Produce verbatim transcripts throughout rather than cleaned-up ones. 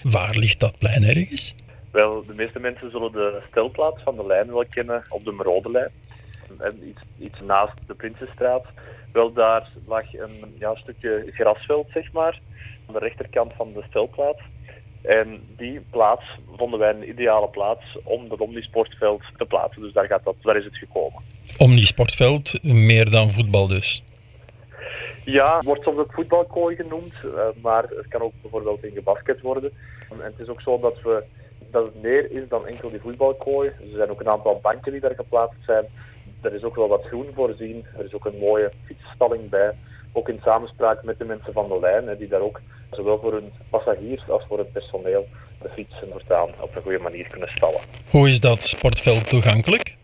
Waar ligt dat plein ergens? Wel, de meeste mensen zullen de stelplaats van de lijn wel kennen op de Merodelijn. En iets, iets naast de Prinsenstraat. Wel, daar lag een ja, stukje grasveld, zeg maar, aan de rechterkant van de stelplaats. En die plaats vonden wij een ideale plaats om dat omnisportveld te plaatsen. Dus daar, gaat dat, daar is het gekomen. Omnisportveld, meer dan voetbal dus? Ja, het wordt soms ook voetbalkooi genoemd, uh, maar het kan ook bijvoorbeeld in gebasket worden. En het is ook zo dat, we, dat het meer is dan enkel die voetbalkooi. Dus er zijn ook een aantal banken die daar geplaatst zijn. Er is ook wel wat groen voorzien. Er is ook een mooie fietsstalling bij. Ook in samenspraak met de mensen van de lijn, hè, die daar ook zowel voor hun passagiers als voor het personeel de fietsen voortaan op een goede manier kunnen stallen. Hoe is dat sportveld toegankelijk?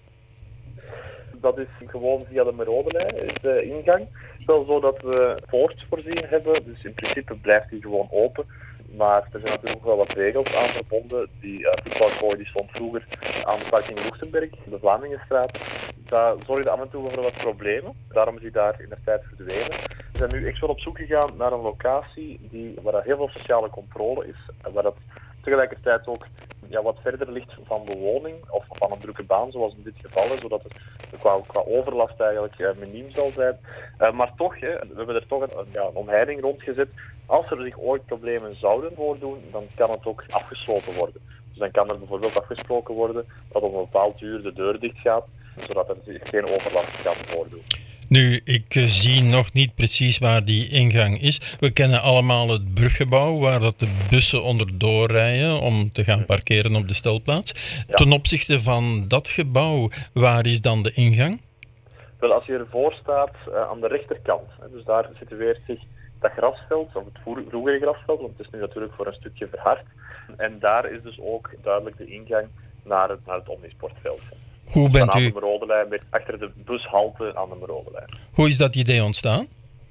Dat is gewoon via de Merodelijn, is de ingang. Het is wel zo dat we poort voorzien hebben, dus in principe blijft die gewoon open. Maar er zijn natuurlijk ook wel wat regels aan verbonden. Die uh, voetbalkooi die stond vroeger aan de parking Luchtenberg, de Vlamingenstraat. Dat zorgde af en toe voor wat problemen. Daarom is die daar in de tijd verdwenen. We zijn nu echt wel op zoek gegaan naar een locatie die, waar dat heel veel sociale controle is. En waar dat tegelijkertijd ook ja, wat verder ligt van bewoning of van een drukke baan, zoals in dit geval is, zodat het qua, qua overlast eigenlijk uh, miniem zal zijn. Uh, maar toch, hè, we hebben er toch een, ja, een omheining rondgezet. Als er zich ooit problemen zouden voordoen, dan kan het ook afgesloten worden. Dus dan kan er bijvoorbeeld afgesproken worden dat om een bepaald uur de deur dicht gaat, zodat er zich geen overlast kan voordoen. Nu, ik zie nog niet precies waar die ingang is. We kennen allemaal het bruggebouw waar dat de bussen onderdoor rijden om te gaan parkeren op de stelplaats. Ja. Ten opzichte van dat gebouw, waar is dan de ingang? Wel, als je ervoor staat, uh, aan de rechterkant, hè, dus daar situeert zich dat grasveld, of het vroegere grasveld, want het is nu natuurlijk voor een stukje verhard. En daar is dus ook duidelijk de ingang naar het, naar het omnisportveld. Hoe bent aan u... de Merodelijn, achter de bushalte aan de Merodelijn. Hoe is dat idee ontstaan?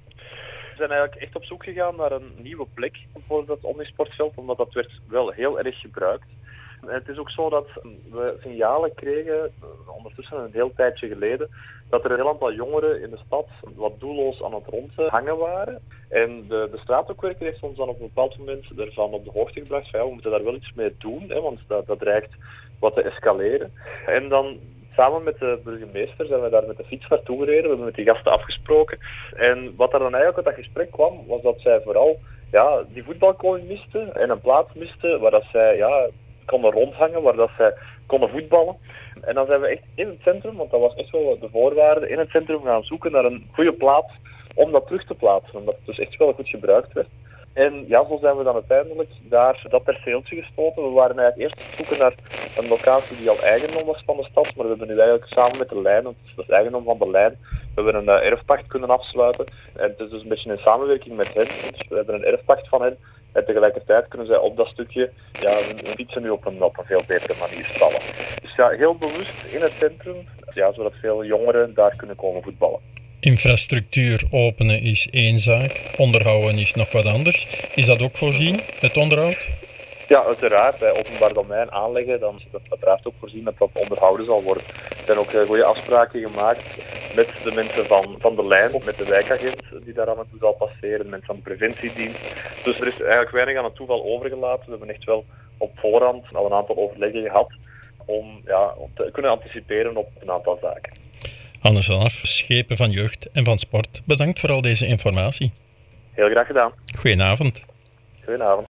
We zijn eigenlijk echt op zoek gegaan naar een nieuwe plek voor dat omnisportveld, omdat dat werd wel heel erg gebruikt. En het is ook zo dat we signalen kregen, ondertussen een heel tijdje geleden, dat er een heel aantal jongeren in de stad wat doelloos aan het rondhangen waren. En de, de straathoekwerker heeft ons dan op een bepaald moment ervan op de hoogte gebracht van ja, we moeten daar wel iets mee doen, hè, want dat, dat dreigt wat te escaleren. En dan samen met de burgemeester zijn we daar met de fiets naartoe gereden. We hebben met die gasten afgesproken. En wat er dan eigenlijk uit dat gesprek kwam, was dat zij vooral ja, die voetbalkooi misten en een plaats misten waar dat zij ja, konden rondhangen, waar dat zij konden voetballen. En dan zijn we echt in het centrum, want dat was echt wel de voorwaarde, in het centrum gaan zoeken naar een goede plaats om dat terug te plaatsen, omdat het dus echt wel goed gebruikt werd. En ja, zo zijn we dan uiteindelijk daar dat perceeltje gestoten. We waren eigenlijk eerst op zoek naar een locatie die al eigendom was van de stad, maar we hebben nu eigenlijk samen met de lijn, want het is het eigendom van de lijn, we hebben een uh, erfpacht kunnen afsluiten. En het is dus een beetje in samenwerking met hen, dus we hebben een erfpacht van hen. En tegelijkertijd kunnen zij op dat stukje ja, hun fietsen nu op een, op een veel betere manier stallen. Dus ja, heel bewust in het centrum, ja, zodat veel jongeren daar kunnen komen voetballen. Infrastructuur openen is één zaak, onderhouden is nog wat anders. Is dat ook voorzien, het onderhoud? Ja, uiteraard. Bij openbaar domein aanleggen, dan is het uiteraard ook voorzien dat dat onderhouden zal worden. Er zijn ook goede afspraken gemaakt met de mensen van, van de lijn, met de wijkagent die daar af en toe zal passeren, de mensen van de preventiedienst. Dus er is eigenlijk weinig aan het toeval overgelaten. We hebben echt wel op voorhand al een aantal overleggen gehad om, ja, om te kunnen anticiperen op een aantal zaken. Hannes van Af, Schepen van Jeugd en van Sport. Bedankt voor al deze informatie. Heel graag gedaan. Goedenavond. Goedenavond.